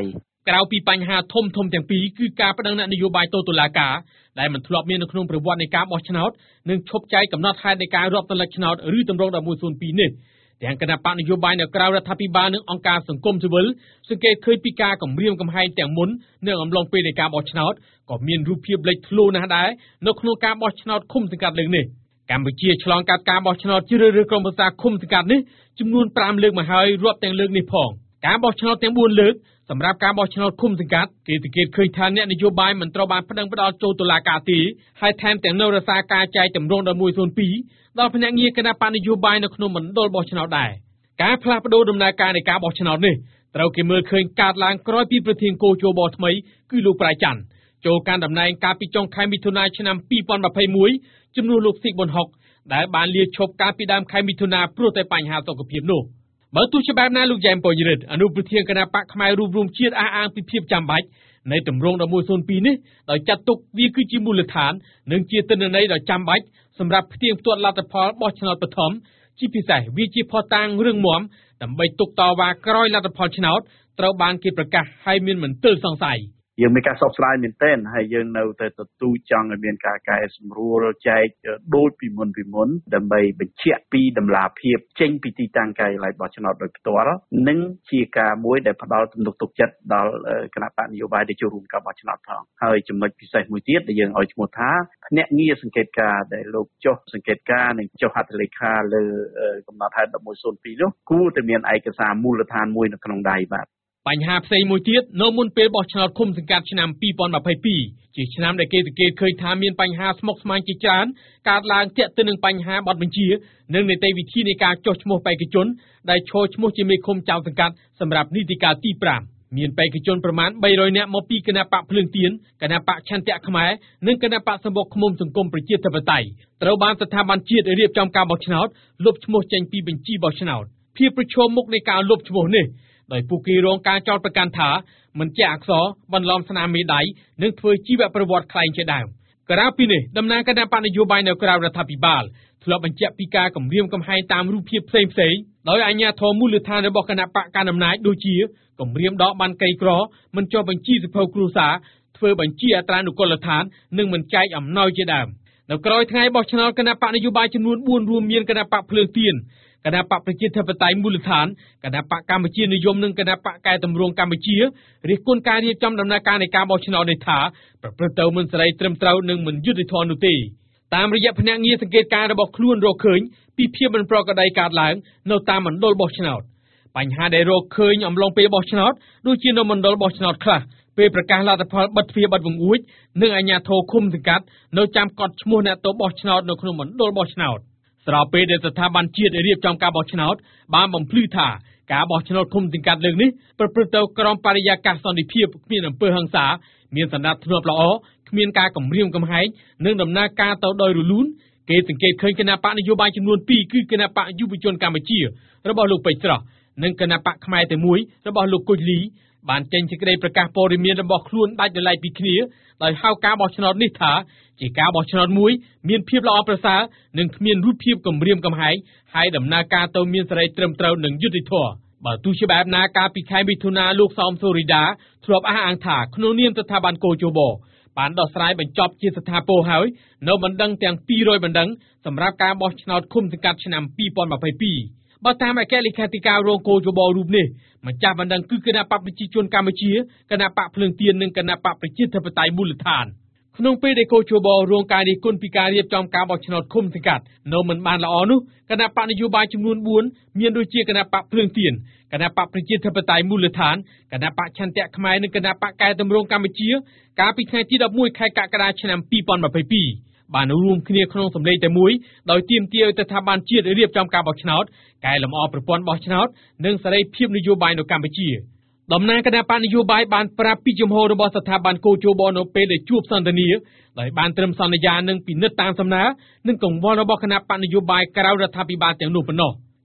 ក្រៅពីបញ្ហាធំធំទាំងពីរគឺការបដិងនយោបាយទៅតុលាការដែលមិនធ្លាប់មាននៅក្នុងប្រវត្តិនៃការបោះឆ្នោតនិងឈប់ចែកកំណត់ហេតុនៃការរាប់ទម្លាក់ឆ្នោតឬទម្រង់một một không haiនេះទាំងគណៈបកនយោបាយនៅក្រៅរដ្ឋាភិបាលនិងអង្គការសង្គមស៊ីវិលសង្កេតឃើញពីការគម្រាមកំហែងទាំងមុននិងអំឡុងពេលនៃការបោះឆ្នោតក៏មានរូបភាពលេចធ្លោណាស់ដែរនៅក្នុងការបោះឆ្នោតឃុំសង្កាត់លើកនេះកម្ពុជាឆ្លងកាត់ការបោះឆ្នោតជ្រើសរើសក្រុមប្រឹក្សាឃុំសង្កាត់នេះចំនួនfiveលើកមកហើយរាប់ទាំងលើកនេះផងការបោះឆ្នោតទាំងfourលើកសម្រាប់ការបោះឆ្នោតឃុំសង្កាត់គេសង្កេតឃើញថាអ្នកនយោបាយមិនត្រូវបានប្តឹងផ្តល់ចូលតុលាការទេហើយថែមទាំងនៅរក្សាការចែកទម្រង់one một không haiដល់ភ្នាក់ងារគណៈបកនយោបាយនៅក្នុងមណ្ឌលបោះឆ្នោតដែរការផ្លាស់ប្តូរដំណើរការនៃការបោះឆ្នោតនេះត្រូវគេមើលឃើញកើតឡើងក្រោយពីប្រធានគោជបថ្មីគឺលោកប្រៃច័ន្ទចូលកាន់តំណែងកាលពីចុងខែមិថុនាឆ្នាំtwo thousand twenty-oneជំនួសលោកស៊ីកប៊ុនហុកដែលបានលាឈប់កាលពីដើមខែមិថុនាព្រោះតែបញ្ហាសុខភាពនោះបើទោះជាបែបណាលោកយ៉ែម ប៉ុញរិទ្ធអនុប្រធានគណៈបកផ្នែករួមរួមជាតិអះអាងពីភាពចាំបាច់នៃទម្រង់one một không haiនេះដោយចាត់ទុកវាគឺជាមូលដ្ឋាននិងជាទិន្នន័យដ៏ចាំបាច់សម្រាប់ផ្ទៀងផ្ទាត់លទ្ធផលបោះឆ្នោតបឋមជាពិសេសវាជាផុសតាងរឿងមាំដើម្បីទុកតវ៉ាក្រោយលទ្ធផលឆ្នោតត្រូវបានគេប្រកាសឲ្យមានមន្ទិលសង្ស័យយើងមានការសោកស្ដាយមែនទែនហើយយើងនៅតែទទូចចង់ឲ្យមានការកែសម្រួលចែកដូចពីមុនពីមុនដើម្បីបញ្ជាក់ពីតម្លាភាពចេញពីទីតាំងការិយាល័យបោះឆ្នោតដោយផ្ទាល់និងជាការមួយដែលផ្ដល់ទំនុកទុកចិត្តដល់គណៈបកនយោបាយដែលចូលរួមការបោះឆ្នោតផងហើយចំណុចពិសេសមួយទៀតដែលយើងឲ្យឈ្មោះថាភ្នាក់ងារសង្កេតការណ៍ដែលលោកចុះសង្កេតការណ៍និងចុះហត្ថលេខាលើកំណត់ហេតុone một không haiនោះគួរតែមានឯកសារមូលដ្ឋានមួយនៅក្នុងដៃបាទបញ្ហាផ្សេងមួយទៀតនៅមុនពេលបោះឆ្នោតឃុំសង្កាត់ឆ្នាំtwo thousand twenty-twoជាឆ្នាំដែលគេសង្កេតឃើញថាមានបញ្ហាស្មុគស្មាញជាច្រើនកើតឡើងទាក់ទិននឹងបញ្ហាបទបញ្ជានិងនីតិវិធីនៃការចុះឈ្មោះបេក្ខជនដែលឈរឈ្មោះជាមេឃុំចៅសង្កាត់សម្រាប់នីតិកាលទីfiveមានបេក្ខជនប្រមាណthree hundredនាក់មកពីគណៈបកភ្លើងទៀនគណៈបកឆន្ទៈខ្មែរនិងគណៈបកសម្បុកឃ្មុំសង្គមប្រជាធិបតេយ្យត្រូវបានស្ថាប័នជាតិរៀបចំការបោះឆ្នោតលុបឈ្មោះចេញពីបញ្ជីបោះឆ្នោតភាពប្រឈមមុខនៃការលុបឈ្មោះនេះដោយពួកគេរងការចោទប្រកាន់ថាមិនជាអក្សរបន្លំស្នាមមេដៃនិងធ្វើជីវប្រវត្តិខ្លែងជាដើមក្រៅពីនេះតំណាងគណៈបកនយោបាយនៅក្រៅរដ្ឋាភិបាលធ្លាប់បញ្ជាក់ពីការគំរាមកំហែងតាមរូបភាពផ្សេងផ្សេងដោយអាជ្ញាធរមូលដ្ឋានរបស់គណៈបកកណ្ដាលអំណាចដូចជាគំរាមដកបានក្រីក្រមិនចុះបញ្ជីសភៅគ្រួសារធ្វើបញ្ជីអត្រានុកូលដ្ឋាននិងមិនចែកអំណោយជាដើមនៅក្រោយថ្ងៃបោះឆ្នោតគណៈបកនយោបាយចំនួនfourរួមមានគណៈបកភ្លើងទៀនគណៈបកប្រជាធិបតេយ្យមូលដ្ឋានគណៈបកកម្ពុជានិយមនិងគណៈបកកែតម្រង់កម្ពុជារិះគន់ការរៀបចំដំណើរការនៃការបោះឆ្នោតនេះថាប្រព្រឹត្តទៅមិនសេរីត្រឹមត្រូវនិងមិនយុត្តិធម៌នោះទេតាមរយៈភ្នាក់ងារសង្កេតការណ៍របស់ខ្លួនរកឃើញពីភាពមិនប្រក្រតីកើតឡើងនៅតាមមណ្ឌលបោះឆ្នោតបញ្ហាដែលរកឃើញអំឡុងពេលបោះឆ្នោតដូចជានៅមណ្ឌលបោះឆ្នោតខ្លះពេលប្រកាសលទ្ធផលបិទទ្វារបិទវង្អួចនិងអាជ្ញាធរឃុំសង្កាត់នៅចាំកត់ឈ្មោះអ្នកទៅបោះឆ្នោតនៅក្នុងមណ្ឌលបោះឆ្នោតស្របពេលដែលស្ថាប័នជាតិរៀបចំការបោះឆ្នោតបានបំភ្លឺថាការបោះឆ្នោតឃុំសង្កាត់លើកនេះប្រព្រឹត្តទៅក្រោមបរិយាកាសសន្តិភាពគ្មានអំពើហិង្សាមានសណ្ដាប់ធ្នាប់ល្អគ្មានការគំរាមកំហែងនិងដំណើរការទៅដោយរលូនគេសង្កេតឃើញគណៈបកនយោបាយចំនួនtwoគឺគណៈបកយុវជនកម្ពុជារបស់លោកពេជ្រស្រស់និងគណៈបកខ្មែរតែមួយរបស់លោកគុជលីបានចេញសេចក្តីប្រកាសព័ត៌មានរបស់ខ្លួនដាច់ដោយឡែកពីគ្នាដោយហៅការបោះឆ្នោតនេះថាជាការបោះឆ្នោតមួយមានភាពល្អប្រសើរនិងគ្មានរូបភាពគំរាមកំហែងហើយដំណើរការទៅមានសេរីត្រឹមត្រូវនិងយុត្តិធម៌បើទោះជាបែបណាកាលពីខែមិថុនាលោកសោមសូរីដាធ្លាប់អះអាងថាក្នុងនាមស្ថាប័នកោជបបានដោះស្រាយបញ្ចប់ជាស្ថាពរហើយនៅបណ្ដឹងទាំងtwo hundredបណ្ដឹងសម្រាប់ការបោះឆ្នោតឃុំសង្កាត់ឆ្នាំtwo thousand twenty-twoបើតាមអគ្គលេខាធិការរងគោជបរូបនេះម្ចាស់បណ្ដឹងគឺគណៈបកប្រជាជនកម្ពុជាគណៈបកភ្លើងទៀននិងគណៈបកប្រជាធិបតេយ្យមូលដ្ឋានក្នុងពេលដែលកោជបរងការរិះគន់ពីការរៀបចំការបោះឆ្នោតឃុំសង្កាត់នៅមិនបានល្អនោះគណៈបកនយោបាយចំនួនfourមានដូចជាគណៈបកភ្លើងទៀនគណៈបកប្រជាធិបតេយ្យមូលដ្ឋានគណៈបកឆន្ទៈខ្មែរនិងគណៈបកកែតម្រង់កម្ពុជាកាលពីថ្ងៃទីelevenខែកក្កដាឆ្នាំtwo thousand twenty-twoបានរួមគ្នាក្នុងសម្លេងតែមួយដោយទាមទារឲ្យស្ថាប័នជាតិរៀបចំការបោះឆ្នោតកែលម្អប្រព័ន្ធបោះឆ្នោតនិងសេរីភាពនយោបាយនៅកម្ពុជាតំណាងគណៈបកនយោបាយបានប្រាប់ពីជំហររបស់ស្ថាប័នកោជបនៅពេលដែលជួបសន្ទនាដោយបានត្រឹមសន្យានិងពិនិត្យតាមសំណើនិងកង្វល់របស់គណៈបកនយោបាយក្រៅរដ្ឋាភិបាលទាំងនោះប៉ុណ្ណោះ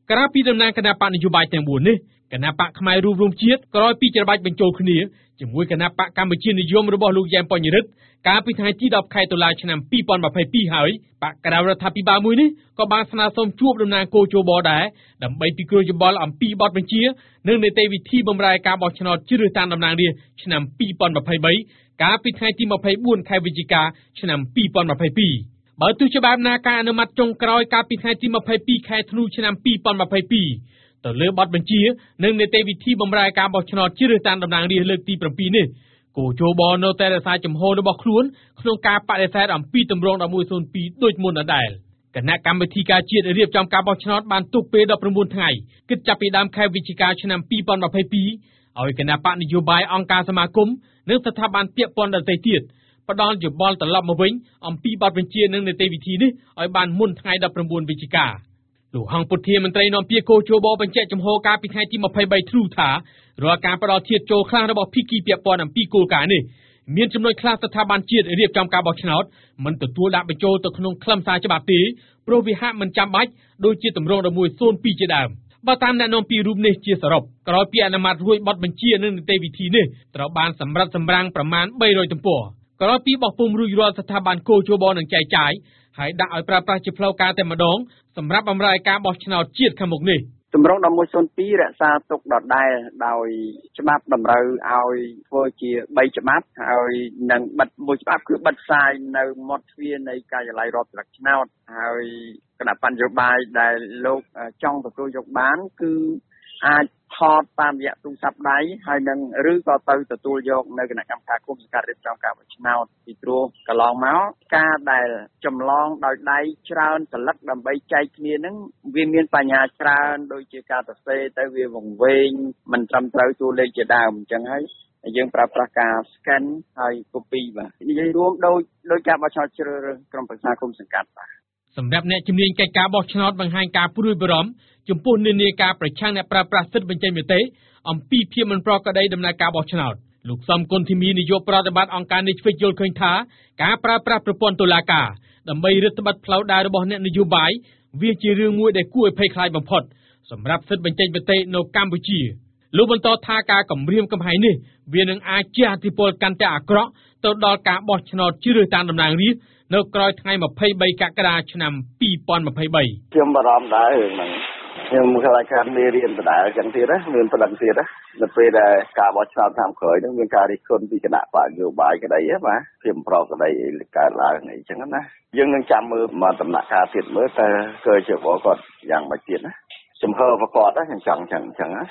ក្រៅពីដំណើរគណៈបកនយោបាយទាំងបួននេះគណៈបកផ្នែករួមរួមជាតិក្រោយពីច្របាច់បញ្ចូលគ្នាជាមួយគណៈបកកម្ពុជានិយមរបស់លោកយ៉ែមបញ្ញរិទ្ធកាលពីថ្ងៃទីដប់ខែតុលាឆ្នាំពីរពាន់ម្ភៃពីរហើយបកក្រៅរដ្ឋាភិបាលមួយនេះក៏បានស្នើសុំជួបតំណាងគោជបដែរដើម្បីពិគ្រោះយោបល់អំពីបទបញ្ជានិងនីតិវិធីបម្រើការបោះឆ្នោតជ្រើសរើសតាមតំណាងរាស្ត្រឆ្នាំពីរពាន់ម្ភៃបីកាលពីថ្ងៃទីម្ភៃបួនខែវិច្ឆិកាឆ្នាំពីរពាន់ម្ភៃពីរបើទោះជាបែបណាការអនុម័តចុងក្រោយកាលពីថ្ងៃទីម្ភៃពីរខែធ្នូឆ្នាំពីរពាន់ម្ភៃពីរទៅលើបទបញ្ជានិងនីតិវិធីបម្រើការបោះឆ្នោតជ្រើសរើសតាមតំណាងរាស្ត្រលើកទីប្រាំពីរនេះគោជបនៅតែរក្សាចំហរបស់ខ្លួនក្នុងការបដិសេធអំពីទម្រង់một không khôngពីរដូចមុនដដែលគណៈកម្មាធិការជាតិរៀបចំការបោះឆ្នោតបានទុកពេលដប់ប្រាំបួនថ្ងៃគិតចាប់ពីដើមខែវិច្ឆិកាឆ្នាំពីរពាន់ម្ភៃពីរឲ្យគណៈបកនយោបាយអង្គការសមាគមនិងស្ថាប័នពាក់ព័ន្ធដទៃទៀតផ្ដល់យោបល់ត្រឡប់មកវិញអំពីបទបញ្ជានិងនីតិវិធីនេះឲ្យបានមុនថ្ងៃដប់ប្រាំបួនវិច្ឆិកាលោកហងពុធាមន្ត្រីនាំពាក្យគោជបបញ្ជាក់ចំហការពីថ្ងៃទីម្ភៃបីធ្នូថារាល់ការផ្ដល់ធៀបចូលខ្លះរបស់ភាគីពាក់ព័ន្ធអំពីគោលការណ៍នេះមានចំណុចខ្លះស្ថាប័នជាតិរៀបចំការបោះឆ្នោតមិនទទួលដាក់បញ្ចូលទៅក្នុងខ្លឹមសារច្បាប់ទេព្រោះវាហាក់មិនចាំបាច់ដូចជាទម្រង់một không khôngពីរជាដើមបើតាមអ្នកនាំពាក្យរូបនេះជាសរុបក្រោយពីអនុម័តរួចបទបញ្ជានិងនីតិវិធីនេះត្រូវបានសម្រិតសម្រាំងប្រមាណបីរយទំព័រក្រោយពីបោះពុម្ពរួចរាល់ស្ថាប័នគោជបនឹងចែកចាយហើយដាក់ឲ្យប្រើប្រាស់ជាផ្លូវការតែម្ដងសម្រាប់បម្រើការបោះឆ្នោតជាតិខាងមុខនេះទម្រង់một không khôngពីររក្សាទុកដដែលដោយច្បាប់តម្រូវឲ្យធ្វើជាបីច្បាប់ហើយនឹងបិទមួយច្បាប់គឺបិទផ្សាយនៅមាត់ទ្វារនៃការិយាល័យរដ្ឋស្លឹកឆ្នោតហើយគណៈបញ្ញោបាយដែលលោកចង់ទទួលយកបានគឺអាចថតតាមរយៈទូរស័ព្ទដៃហើយនឹងឬក៏ទៅទទួលយកនៅគណៈកម្មការគុំសង្កាត់រៀបចំការបោះឆ្នោតពីព្រោះកន្លងមកការដែលចម្លងដោយដៃច្រើនសន្លឹកដើម្បីចែកគ្នានឹងវាមានបញ្ហាច្រើនដូចជាការសរសេរទៅវាវង្វេងមិនត្រឹមត្រូវតួលេខជាដើមអញ្ចឹងហើយយើងប្រើប្រាស់ការ scan ហើយ copy បាទនិយាយរួមដោយដោយការបោះឆ្នោតជ្រើសរើសក្រុមប្រឹក្សាគុំសង្កាត់បាទសម្រាប់អ្នកជំនាញកិច្ចការបោះឆ្នោតបង្ហាញការព្រួយបារម្ភចំពោះនិន្នាការប្រឆាំងអ្នកប្រើប្រាស់សិទ្ធិបញ្ចេញមតិអំពីភាពមិនប្រក្រតីដំណើរការបោះឆ្នោតលោកសំគុណធីមីនាយកប្រតិបត្តិអង្គការនេះឆ្វេងយល់ឃើញថាការប្រើប្រាស់ប្រព័ន្ធតុលាការដើម្បីរឹតបន្តឹងផ្លូវដើររបស់អ្នកនយោបាយវាជារឿងមួយដែលគួរឲ្យភ័យខ្លាចបំផុតសម្រាប់សិទ្ធិបញ្ចេញមតិនៅកម្ពុជាលោកបន្តថាការគម្រាមកំហែងនេះវានឹងអាចជះឥទ្ធិពលកាន់តែអាក្រក់ទៅដល់ការបោះឆ្នោតជ្រើសរើសតាមតំណាងរាស្ត្រនៅក្រោយថ្ងៃម្ភៃបីកក្កដាឆ្នាំពីរពាន់ម្ភៃបីខ្ញុំបារម្ភដែររឿងហ្នឹងខ្ញុំខ្លាចការមេរៀនដដែលចឹងទៀតណាមានប្រដឹងទៀតណានៅពេលដែលការបោះឆ្នោតតាមក្រោយហ្នឹងមានការរិះគន់ពីគណៈបកនយោបាយក្តីណាបាទភាពប្រកក្តីកើតឡើងអីចឹងណាយើងនឹងចាំមើលមកដំណាក់កាលទៀតមើលតើគេជាបកគាត់យ៉ាងម៉េចទៀតណាចំហប្រកបណាខ្ញុំចង់ចឹងចឹងណា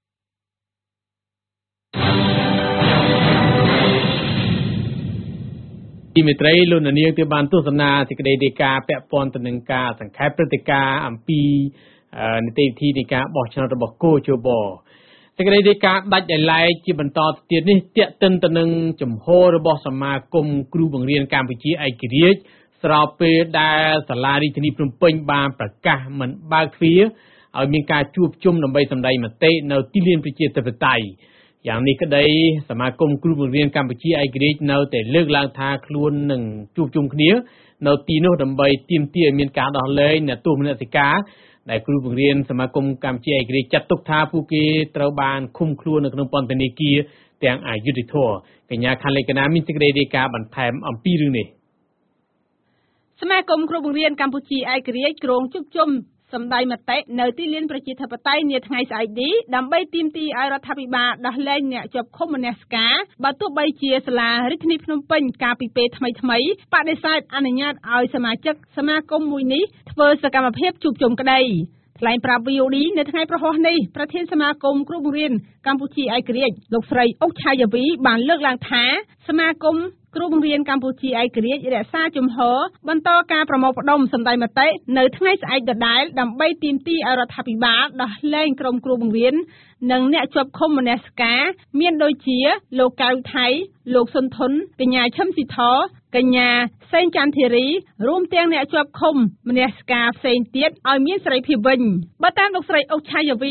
ទីមេត្រីលោកនាងទើបបានទស្សនាសេចក្តីរាយការណ៍ពាក់ព័ន្ធទៅនឹងការសង្ខេបព្រឹត្តិការណ៍អំពីនីតិវិធីនៃការបោះឆ្នោតរបស់គោជបសេចក្តីរាយការណ៍ដាច់ដោយឡែកជាបន្តទៅទៀតនេះទាក់ទិនទៅនឹងជំហររបស់សមាគមគ្រូបង្រៀនកម្ពុជាឯករាជ្យស្របពេលដែលសាលារាជធានីភ្នំពេញបានប្រកាសមិនបើកទ្វារឲ្យមានការជួបជុំដើម្បីសម្ដែងមតិនៅទីលានប្រជាធិបតេយ្យយ៉ាងនេះក្តីសមាគមគ្រូបង្រៀនកម្ពុជាឯករាជ្យនៅតែលើកឡើងថាខ្លួននឹងជួបជុំគ្នានៅទីនោះដើម្បីទាមទារឲ្យមានការដោះលែងអ្នកទោសមនសិការដែលគ្រូបង្រៀនសមាគមកម្ពុជាឯករាជ្យចាត់ទុកថាពួកគេត្រូវបានឃុំខ្លួននៅក្នុងពន្ធនាគារទាំងអយុត្តិធម៌កញ្ញាខាលេកណាមានសេចក្តីរាយការណ៍បន្ថែមអំពីរឿងនេះសមាគមគ្រូបង្រៀនកម្ពុជាឯករាជ្យក្រុងជួបជុំសម្ដែងមតិនៅទីលានប្រជាធិបតេយ្យនាថ្ងៃស្អែកនេះដើម្បីទាមទារឲ្យរដ្ឋាភិបាលដោះលែងអ្នកជាប់ឃុំមនសិការបើទោះបីជាសាលារាជធានីភ្នំពេញកាលពីពេលថ្មីថ្មីបដិសេធអនុញ្ញាតឲ្យសមាជិកសមាគមមួយនេះធ្វើសកម្មភាពជួបជុំក្តីថ្លែងប្រាប់ វី អូ ឌី នៅថ្ងៃប្រហោះនេះប្រធានសមាគមគ្រូបង្រៀនកម្ពុជាឯករាជ្យលោកស្រីអុកឆាយាវីបានលើកឡើងថាសមាគមគ្រូបង្រៀនកម្ពុជាឯករាជ្យរក្សាជំហរបន្តការប្រមូលផ្ដុំសម្ដែងមតិនៅថ្ងៃស្អែកដដែលដើម្បីទាមទារឲ្យរដ្ឋាភិបាលដោះលែងក្រុមគ្រូបង្រៀននិងអ្នកជាប់ឃុំមនសិការមានដូចជាលោកកៅថៃលោកសុនធុនកញ្ញាឈឹមស៊ីធកញ្ញាសេងចន្ទធីរីរួមទាំងអ្នកជាប់ឃុំមនសិការផ្សេងទៀតឲ្យមានសេរីភាពវិញបើតាមលោកស្រីអុកឆាយាវី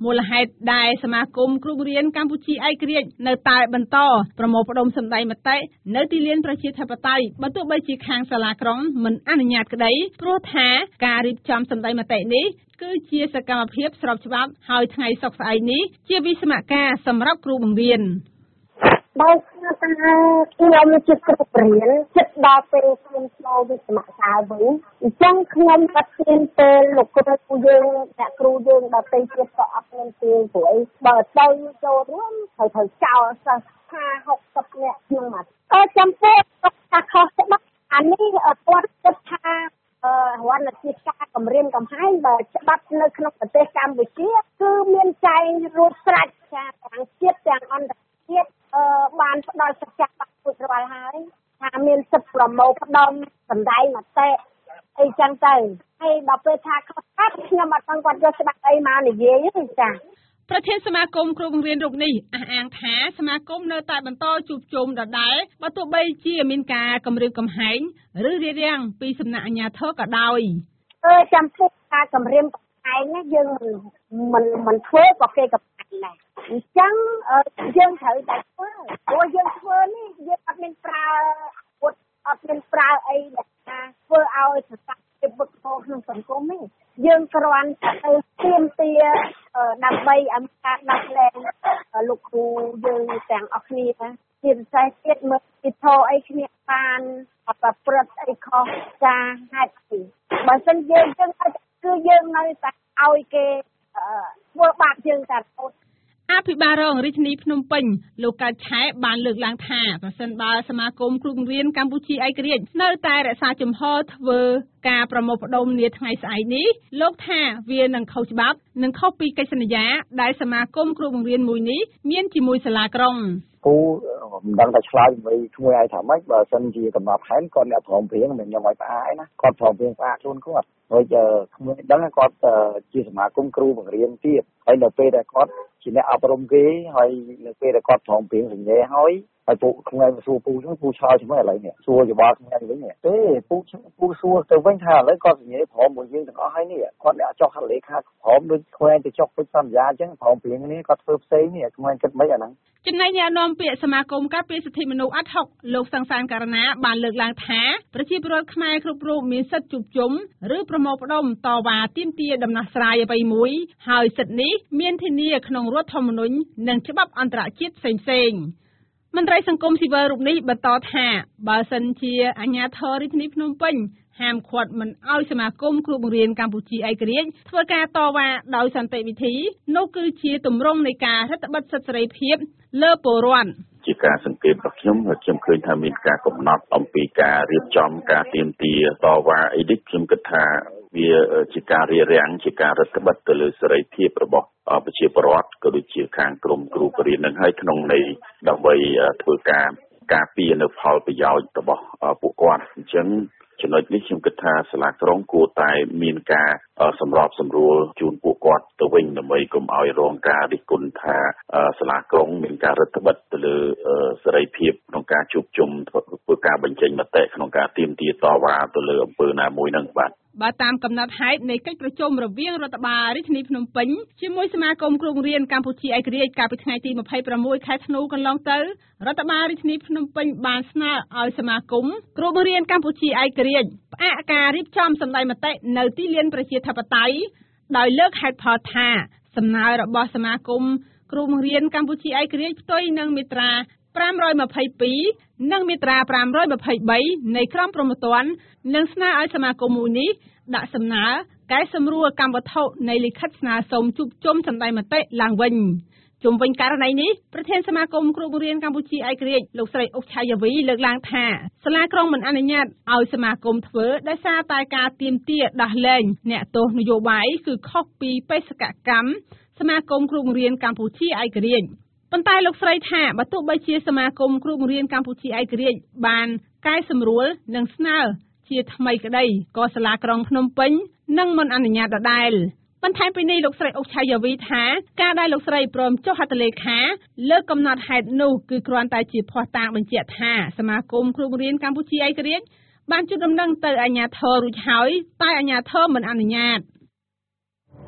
មូលហេតុដែលសមាគមគ្រូបង្រៀនកម្ពុជាឯករាជ្យនៅតែបន្តប្រមូលផ្ដុំសម្ដែងមតិនៅទីលានប្រជាធិបតេយ្យបើទោះបីជាខាងសាលាក្រុងមិនអនុញ្ញាតក្តីព្រោះថាការរៀបចំសម្ដែងមតិនេះគឺជាសកម្មភាពស្របច្បាប់ហើយថ្ងៃសុក្រស្អែកនេះជាវិស្សមការសម្រាប់គ្រូបង្រៀនដោយសារតែខ្ញុំជាគ្រូបង្រៀនចិត្តដល់ពេលខ្ញុំឆ្លងវិស្សមការវិញអញ្ចឹងខ្ញុំបាត់ទានពេលលោកគ្រូយើងអ្នកគ្រូយើងដល់ពេលទៀតក៏អត់មានទានព្រោះបើទៅចូលរួមត្រូវត្រូវចោលសិស្សថាហុកសិបនាក់ក្នុងមួយអឺចំពោះថាខុសច្បាប់អានេះគាត់គិតថាអឺវណ្ណជាការគម្រាមកំហែងបើច្បាប់នៅក្នុងប្រទេសកម្ពុជាគឺមានចែងរួចស្រេចថាទាំងជាតិទាំងអន្តរជាតិអឺបានផ្ដល់សច្ចៈបាក់ពុទ្ធរាល់ហើយថាមានសិទ្ធិប្រមូលផ្ដុំសម្ដែងមតិអីចឹងទៅហើយដល់ពេលថាខុសច្បាប់ខ្ញុំអត់ដឹងគាត់យកច្បាប់អីមកនិយាយទេចា៎ប្រធានសមាគមគ្រូបង្រៀនរូបនេះអះអាងថាសមាគមនៅតែបន្តជួបជុំដដែលបើទោះបីជាមានការគម្រាមកំហែងឬរារាំងពីសំណាក់អាជ្ញាធរក៏ដោយអឺចំពោះការគម្រាមកំហែងនេះយើងមិនមិនធ្វើក៏គេកំហែងដែរអញ្ចឹងយើងត្រូវតែធ្វើព្រោះយើងធ្វើនេះយើងអត់មានប្រើពុតអត់មានប្រើអីដែលថាធ្វើឲ្យសកម្មភាពបុគ្គលក្នុងសង្គមនេះយើងគ្រាន់តែទៅទាមទារដើម្បីឲ្យការដោះលែងលោកគ្រូយើងទាំងអស់គ្នាជាពិសេសទៀតមើលពីធរអីគ្នាបានប្រព្រឹត្តអីខុសការហេតុពីបើមិនយើងយើងគឺយើងនៅតែឲ្យគេធ្វើបាបយើងតែរហូតអភិបាលរងរាជធានីភ្នំពេញលោកកើតឆែបានលើកឡើងថាប្រសិនបើសមាគមគ្រូបង្រៀនកម្ពុជាឯករាជ្យនៅតែរក្សាជំហរធ្វើការប្រមូលផ្ដុំនាថ្ងៃស្អែកនេះលោកថាវានឹងខុសច្បាប់និងខុសពីកិច្ចសន្យាដែលសមាគមគ្រូបង្រៀនមួយនេះមានជាមួយសាលាក្រុងគូមិនដឹងតែឆ្លើយជាមួយខ្លួនឯងថាម៉េចបើសិនជាកំណត់ហេតុគាត់អ្នកព្រមព្រៀងមិនខ្ញុំឲ្យផ្អាកឯណាគាត់ព្រមព្រៀងផ្អាកខ្លួនគាត់ហើយខ្ញុំដឹងគាត់ជាសមាគមគ្រូបង្រៀនទៀតហើយនៅពេលដែលគាត់ជាអ្នកអប់រំគេហើយនៅពេលដែលគាត់ព្រមព្រៀងសញ្ញាហើយហើយពូខ្មែរសួរពូហ្នឹងពូឆ្លើយជាមួយឥឡូវនេះសួរយោបល់ខ្មែរវិញទេពូពូសួរទៅវិញថាឥឡូវគាត់សញ្ញាព្រមមួយយើងទាំងអស់ហើយនេះគាត់អ្នកចុះលេខាព្រមដូចខ្មែរទៅចុះពេញសន្យាអញ្ចឹងព្រមព្រៀងនេះគាត់ធ្វើផ្សេងនេះខ្មែរគិតមិនអាហ្នឹងចំណែកអ្នកនាំពាក្យសមាគមការពារសិទ្ធិមនុស្សអាត់ហុកលោកសង្សានករណាបានលើកឡើងថាប្រជាពលរដ្ឋខ្មែរគ្រប់រូបមានសិទ្ធិជួបជុំឬប្រមូលផ្ដុំតវ៉ាទាមទារដំណោះស្រាយអ្វីមួយហើយសិទ្ធិនេះមានធានាក្នុងរដ្ឋធម្មនុញ្ញនិងច្បាប់អន្តរជាតិផ្សេងៗមន្ត្រីសង្គមស៊ីវិលរូបនេះបន្តថាបើសិនជាអាជ្ញាធររាជធានីភ្នំពេញហាមឃាត់មិនឲ្យសមាគមគ្រូបង្រៀនកម្ពុជាឯករាជ្យធ្វើការតវ៉ាដោយសន្តិវិធីនោះគឺជាទម្រង់នៃការរឹតបន្តឹងសិទ្ធិសេរីភាពលើពលរដ្ឋជាការសង្កេតរបស់ខ្ញុំខ្ញុំឃើញថាមានការកំណត់អំពីការរៀបចំការទាមទារតវ៉ាអីនេះខ្ញុំគិតថាវាជាការរារាំងជាការរឹតបន្តឹងទៅលើសេរីភាពរបស់ប្រជាពលរដ្ឋក៏ដូចជាខាងក្រមគ្រូបង្រៀននឹងហើយក្នុងន័យដើម្បីធ្វើការការពារនៅផលប្រយោជន៍របស់ពួកគាត់អញ្ចឹងចំណុចនេះខ្ញុំគិតថាសាលាក្រុងគួរតែមានការសម្របសម្រួលជូនពួកគាត់ទៅវិញដើម្បីកុំឲ្យរងការរិះគន់ថាសាលាក្រុងមានការរឹតបន្តឹងទៅលើសេរីភាពក្នុងការជួបជុំធ្វើការបញ្ចេញមតិក្នុងការទាមទារតវ៉ាទៅលើអំពើណាមួយនឹងបាទបើតាមកំណត់ហេតុនៃកិច្ចប្រជុំរវាងរដ្ឋបាលរាជធានីភ្នំពេញជាមួយសមាគមគ្រូបង្រៀនកម្ពុជាឯករាជ្យកាលពីថ្ងៃទីម្ភៃប្រាំមួយខែធ្នូកន្លងទៅរដ្ឋបាលរាជធានីភ្នំពេញបានស្នើឲ្យសមាគមគ្រូបង្រៀនកម្ពុជាឯករាជ្យផ្អាកការរៀបចំសម្ដែងមតិនៅទីលានប្រជាធិបតេយ្យដោយលើកហេតុផលថាសំណើរបស់សមាគមគ្រូបង្រៀនកម្ពុជាឯករាជ្យផ្ទុយនឹងមាត្រាប្រាំរយម្ភៃពីរនិងមាត្រាប្រាំរយម្ភៃបីនៃក្រមព្រហ្មទណ្ឌនិងស្នើឲ្យសមាគមមួយនេះដាក់សំណើកែសម្រួលកម្មវត្ថុនៃលិខិតស្នើសុំជួបជុំសម្ដែងមតិឡើងវិញជុំវិញករណីនេះប្រធានសមាគមគ្រូបង្រៀនកម្ពុជាឯករាជ្យលោកស្រីអុកឆាយាវីលើកឡើងថាសាលាក្រុងមិនអនុញ្ញាតឲ្យសមាគមធ្វើដោយសារតែការទាមទារដោះលែងអ្នកទោសនយោបាយគឺខុសពីបេសកកម្មសមាគមគ្រូបង្រៀនកម្ពុជាឯករាជ្យប៉ុន្តែលោកស្រីថាបើទោះបីជាសមាគមគ្រូបង្រៀនកម្ពុជាឯករាជ្យបានកែសម្រួលនិងស្នើជាថ្មីក្តីក៏សាលាក្រុងភ្នំពេញនឹងមិនអនុញ្ញាតដដែលបន្ថែមពីនេះលោកស្រីអុកឆាយាវីថាការដែលលោកស្រីព្រមចុះហត្ថលេខាលើកកំណត់ហេតុនោះគឺគ្រាន់តែជាភស្តុតាងបញ្ជាក់ថាសមាគមគ្រូបង្រៀនកម្ពុជាឯករាជ្យបានជូនដំណឹងទៅអាជ្ញាធររួចហើយតែអាជ្ញាធរមិនអនុញ្ញាត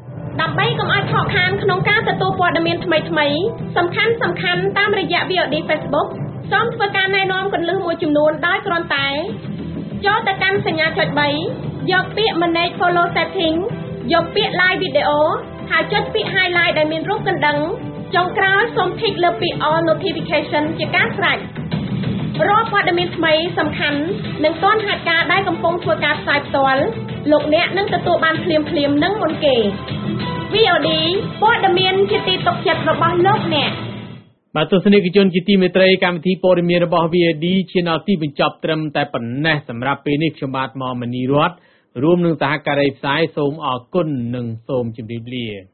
ដើម្បីកុំឲ្យខកខានក្នុងការទទួលព័ត៌មានថ្មីៗសំខាន់សំខាន់តាមរយៈ វី អូ ឌី Facebook សូមធ្វើការណែនាំគន្លឹះមួយចំនួនដោយគ្រាន់តែចូលទៅកាន់សញ្ញាចុចបីយកពាក្យ Manage Follow Setting យកពាក្យ Live Video ហើយចុចពាក្យ Highlight ដែលមានរូបកណ្ដឹងចុងក្រោយសូម Tick លើពាក្យ All Notification ជាការស្រេចរាល់ព័ត៌មានថ្មីសំខាន់និងទាន់ហេតុការណ៍ដែលកំពុងធ្វើការផ្សាយផ្ទាល់លោកអ្នកនឹងទទួលបានភ្លាមៗនិងមុនគេ វី អូ ឌី ព័ត៌មានជាទីទុកចិត្តរបស់លោកអ្នកបាទទស្សនិកជនជាទីមេត្រីកម្មវិធីព័ត៌មានរបស់ វី អូ ឌី ជាដល់ទីបញ្ចប់ត្រឹមតែប៉ុណ្ណេះសម្រាប់ពេលនេះខ្ញុំបាទមកមនីរតរួមនឹងសហការីផ្សាយសូមអរគុណនិងសូមជម្រាបលា